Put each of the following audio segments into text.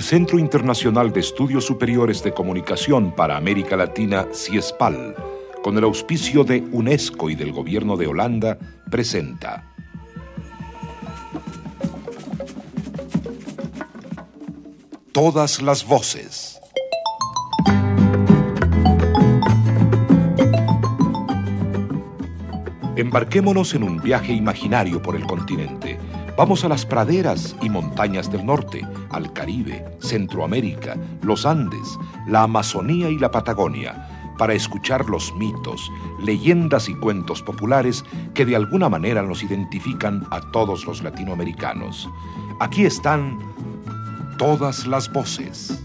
Centro Internacional de Estudios Superiores de Comunicación para América Latina, CIESPAL, con el auspicio de UNESCO y del Gobierno de Holanda, presenta Todas las voces. Embarquémonos en un viaje imaginario por el continente. Vamos a las praderas y montañas del norte, al Caribe, Centroamérica, los Andes, la Amazonía y la Patagonia, para escuchar los mitos, leyendas y cuentos populares que de alguna manera nos identifican a todos los latinoamericanos. Aquí están todas las voces.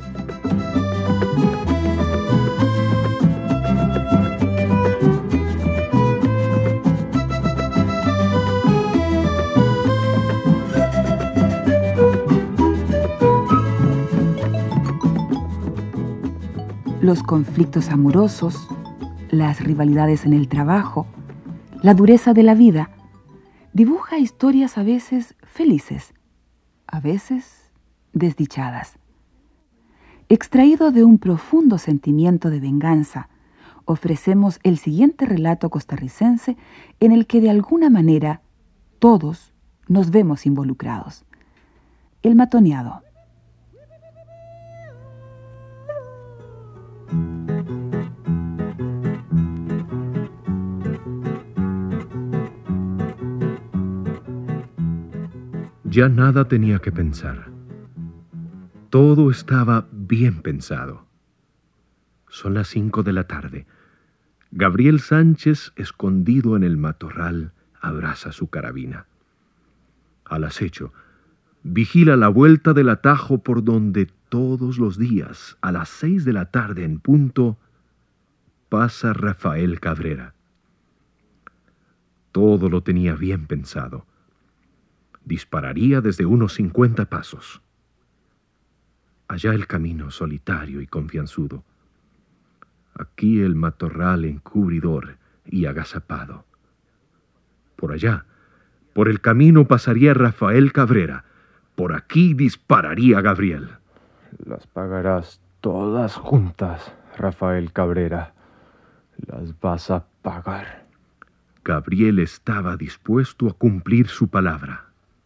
Los conflictos amorosos, las rivalidades en el trabajo, la dureza de la vida, dibuja historias a veces felices, a veces desdichadas. Extraído de un profundo sentimiento de venganza, ofrecemos el siguiente relato costarricense en el que de alguna manera todos nos vemos involucrados. El matoneado. Ya nada tenía que pensar. Todo estaba bien pensado. Son las 5 de la tarde. Gabriel Sánchez, escondido en el matorral, abraza su carabina. Al acecho, vigila la vuelta del atajo por donde todos los días, a las 6 de la tarde en punto, pasa Rafael Cabrera. Todo lo tenía bien pensado. Dispararía desde unos 50 pasos. Allá el camino solitario y confianzudo. Aquí el matorral encubridor y agazapado. Por allá, por el camino pasaría Rafael Cabrera. Por aquí dispararía Gabriel. Las pagarás todas juntas, Rafael Cabrera. Las vas a pagar. Gabriel estaba dispuesto a cumplir su palabra.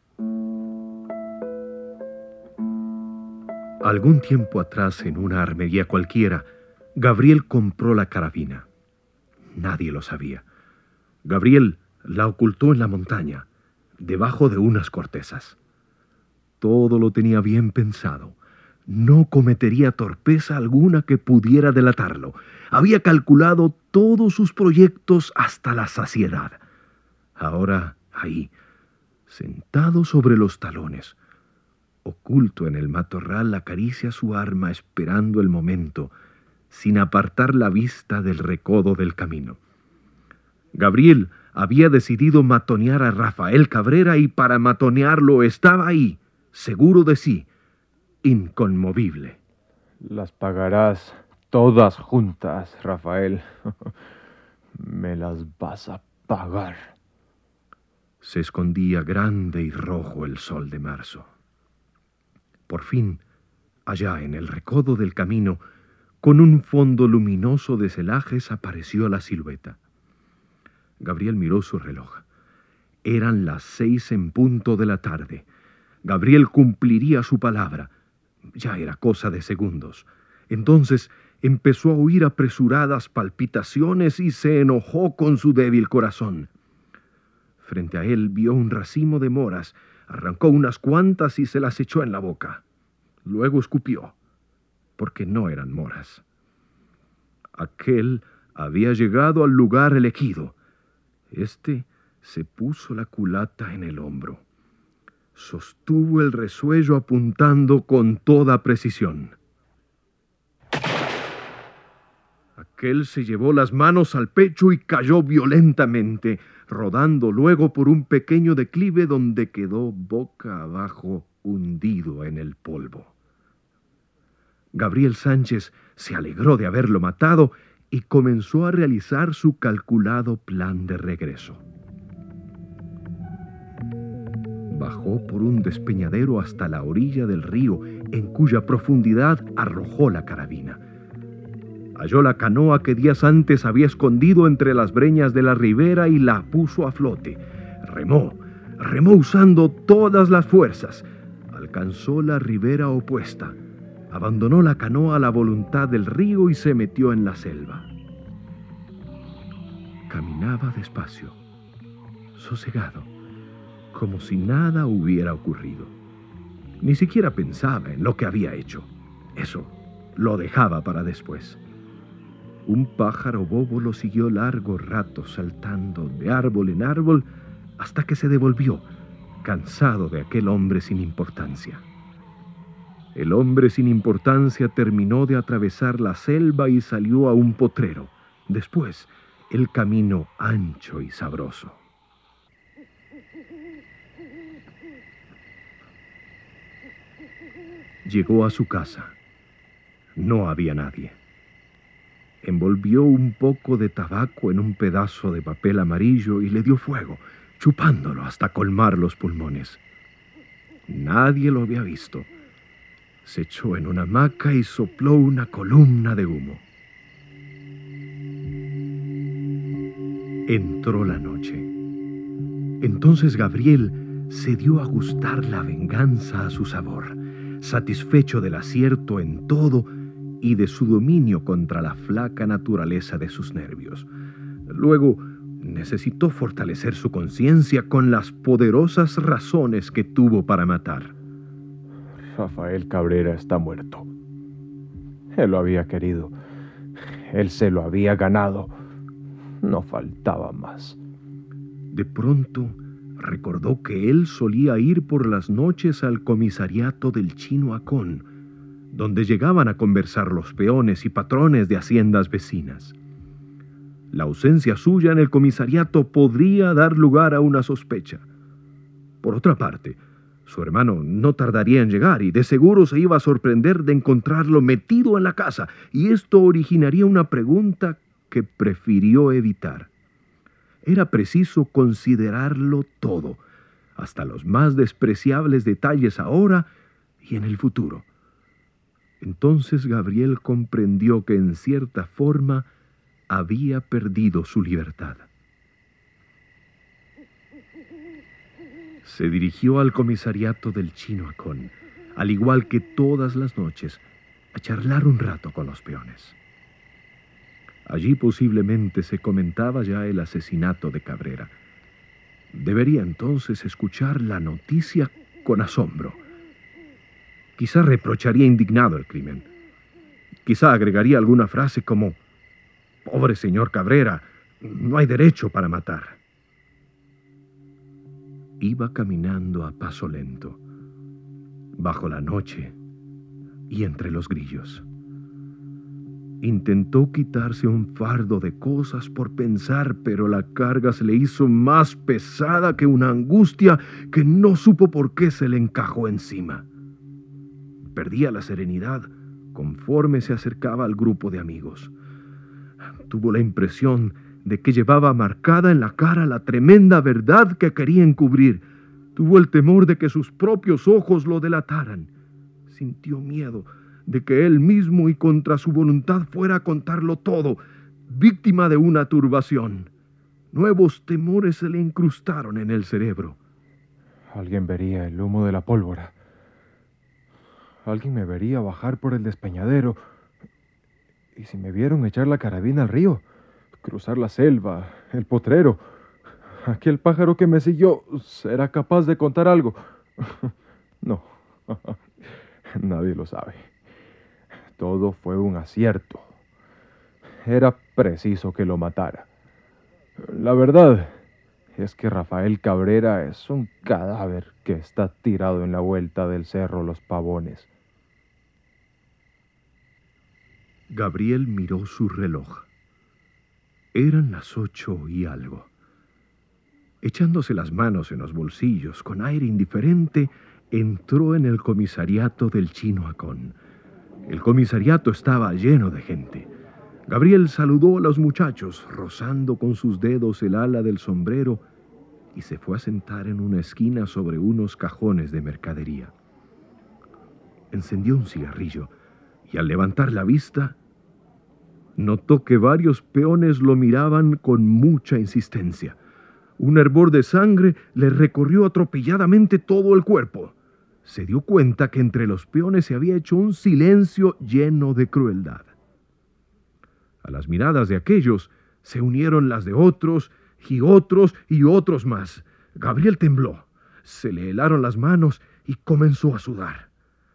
Algún tiempo atrás, en una armería cualquiera, Gabriel compró la carabina. Nadie lo sabía. Gabriel la ocultó en la montaña, debajo de unas cortezas. Todo lo tenía bien pensado. No cometería torpeza alguna que pudiera delatarlo. Había calculado todos sus proyectos hasta la saciedad. Ahora, ahí, sentado sobre los talones, oculto en el matorral, acaricia su arma esperando el momento, sin apartar la vista del recodo del camino. Gabriel había decidido matonear a Rafael Cabrera y para matonearlo estaba ahí, seguro de sí, inconmovible. Las pagarás todas juntas, Rafael. Me las vas a pagar. Se escondía grande y rojo el sol de marzo. Por fin, allá en el recodo del camino, con un fondo luminoso de celajes, apareció la silueta. Gabriel miró su reloj. Eran las 6 en punto de la tarde. Gabriel cumpliría su palabra. Ya era cosa de segundos. Entonces empezó a oír apresuradas palpitaciones y se enojó con su débil corazón. Frente a él vio un racimo de moras. Arrancó unas cuantas y se las echó en la boca. Luego escupió, porque no eran moras. Aquel había llegado al lugar elegido. Este se puso la culata en el hombro. Sostuvo el resuello apuntando con toda precisión. Aquel se llevó las manos al pecho y cayó violentamente, rodando luego por un pequeño declive donde quedó boca abajo, hundido en el polvo. Gabriel Sánchez se alegró de haberlo matado y comenzó a realizar su calculado plan de regreso. Bajó por un despeñadero hasta la orilla del río en cuya profundidad arrojó la carabina. Halló la canoa que días antes había escondido entre las breñas de la ribera y la puso a flote. Remó usando todas las fuerzas. Alcanzó la ribera opuesta. Abandonó la canoa a la voluntad del río y se metió en la selva. Caminaba despacio, sosegado, como si nada hubiera ocurrido. Ni siquiera pensaba en lo que había hecho. Eso lo dejaba para después. Un pájaro bobo lo siguió largo rato, saltando de árbol en árbol, hasta que se devolvió, cansado de aquel hombre sin importancia. El hombre sin importancia terminó de atravesar la selva y salió a un potrero. Después, el camino ancho y sabroso. Llegó a su casa. No había nadie. Envolvió un poco de tabaco en un pedazo de papel amarillo y le dio fuego, chupándolo hasta colmar los pulmones. Nadie lo había visto. Se echó en una hamaca y sopló una columna de humo. Entró la noche. Entonces Gabriel se dio a gustar la venganza a su sabor, satisfecho del acierto en todo y de su dominio contra la flaca naturaleza de sus nervios. Luego necesitó fortalecer su conciencia con las poderosas razones que tuvo para matar. Rafael Cabrera está muerto. Él lo había querido. Él se lo había ganado. No faltaba más. De pronto recordó que él solía ir por las noches al comisariato del Chino Acón, donde llegaban a conversar los peones y patrones de haciendas vecinas. La ausencia suya en el comisariato podría dar lugar a una sospecha. Por otra parte, su hermano no tardaría en llegar y de seguro se iba a sorprender de encontrarlo metido en la casa, y esto originaría una pregunta que prefirió evitar. Era preciso considerarlo todo, hasta los más despreciables detalles ahora y en el futuro. Entonces Gabriel comprendió que en cierta forma había perdido su libertad. Se dirigió al comisariato del Chino Acón, al igual que todas las noches, a charlar un rato con los peones. Allí posiblemente se comentaba ya el asesinato de Cabrera. Debería entonces escuchar la noticia con asombro. Quizá reprocharía indignado el crimen. Quizá agregaría alguna frase como: «Pobre señor Cabrera, no hay derecho para matar». Iba caminando a paso lento, bajo la noche y entre los grillos. Intentó quitarse un fardo de cosas por pensar, pero la carga se le hizo más pesada que una angustia que no supo por qué se le encajó encima. Perdía la serenidad conforme se acercaba al grupo de amigos. Tuvo la impresión de que llevaba marcada en la cara la tremenda verdad que quería encubrir. Tuvo el temor de que sus propios ojos lo delataran. Sintió miedo de que él mismo y contra su voluntad fuera a contarlo todo, víctima de una turbación. Nuevos temores se le incrustaron en el cerebro. Alguien vería el humo de la pólvora. Alguien me vería bajar por el despeñadero. Y si me vieron echar la carabina al río, cruzar la selva, el potrero, aquel pájaro que me siguió, ¿será capaz de contar algo? No, nadie lo sabe. Todo fue un acierto. Era preciso que lo matara. La verdad es que Rafael Cabrera es un cadáver que está tirado en la vuelta del cerro Los Pavones. Gabriel miró su reloj. Eran las 8 y algo. Echándose las manos en los bolsillos, con aire indiferente, entró en el comisariato del Chino Acón. El comisariato estaba lleno de gente. Gabriel saludó a los muchachos, rozando con sus dedos el ala del sombrero, y se fue a sentar en una esquina sobre unos cajones de mercadería. Encendió un cigarrillo y al levantar la vista, notó que varios peones lo miraban con mucha insistencia. Un hervor de sangre le recorrió atropelladamente todo el cuerpo. Se dio cuenta que entre los peones se había hecho un silencio lleno de crueldad. A las miradas de aquellos se unieron las de otros y otros y otros más. Gabriel tembló, se le helaron las manos y comenzó a sudar.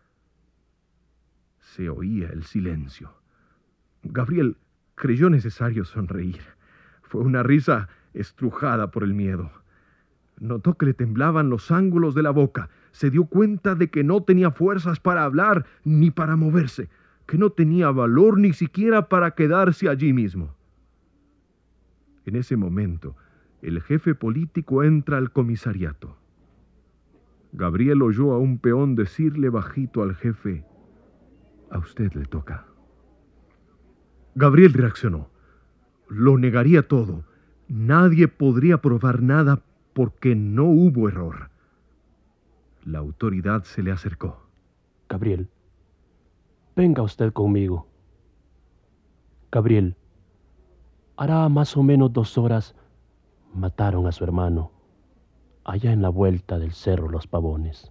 Se oía el silencio. Gabriel creyó necesario sonreír. Fue una risa estrujada por el miedo. Notó que le temblaban los ángulos de la boca. Se dio cuenta de que no tenía fuerzas para hablar ni para moverse, que no tenía valor ni siquiera para quedarse allí mismo. En ese momento, el jefe político entra al comisariato. Gabriel oyó a un peón decirle bajito al jefe: «A usted le toca». Gabriel reaccionó. Lo negaría todo. Nadie podría probar nada porque no hubo error. La autoridad se le acercó. Gabriel, venga usted conmigo. Gabriel, hará más o menos 2 horas mataron a su hermano allá en la vuelta del Cerro Los Pavones.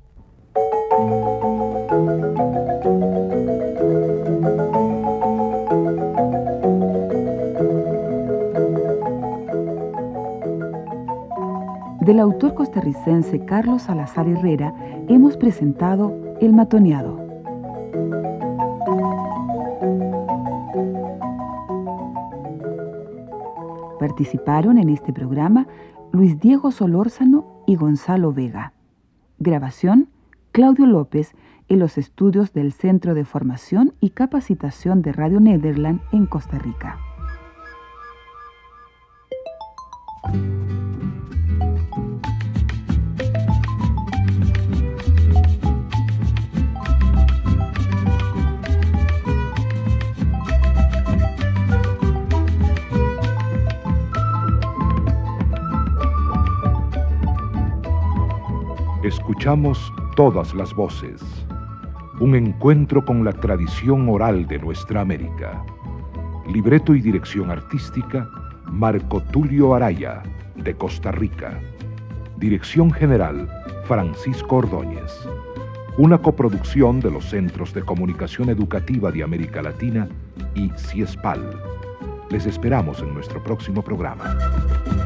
Del autor costarricense Carlos Salazar Herrera hemos presentado El Matoneado. Participaron en este programa Luis Diego Solórzano y Gonzalo Vega. Grabación, Claudio López, en los estudios del Centro de Formación y Capacitación de Radio Nederland en Costa Rica. Escuchamos Todas las Voces, un encuentro con la tradición oral de nuestra América. Libreto y dirección artística, Marco Tulio Araya, de Costa Rica. Dirección general, Francisco Ordóñez. Una coproducción de los Centros de Comunicación Educativa de América Latina y CIESPAL. Les esperamos en nuestro próximo programa.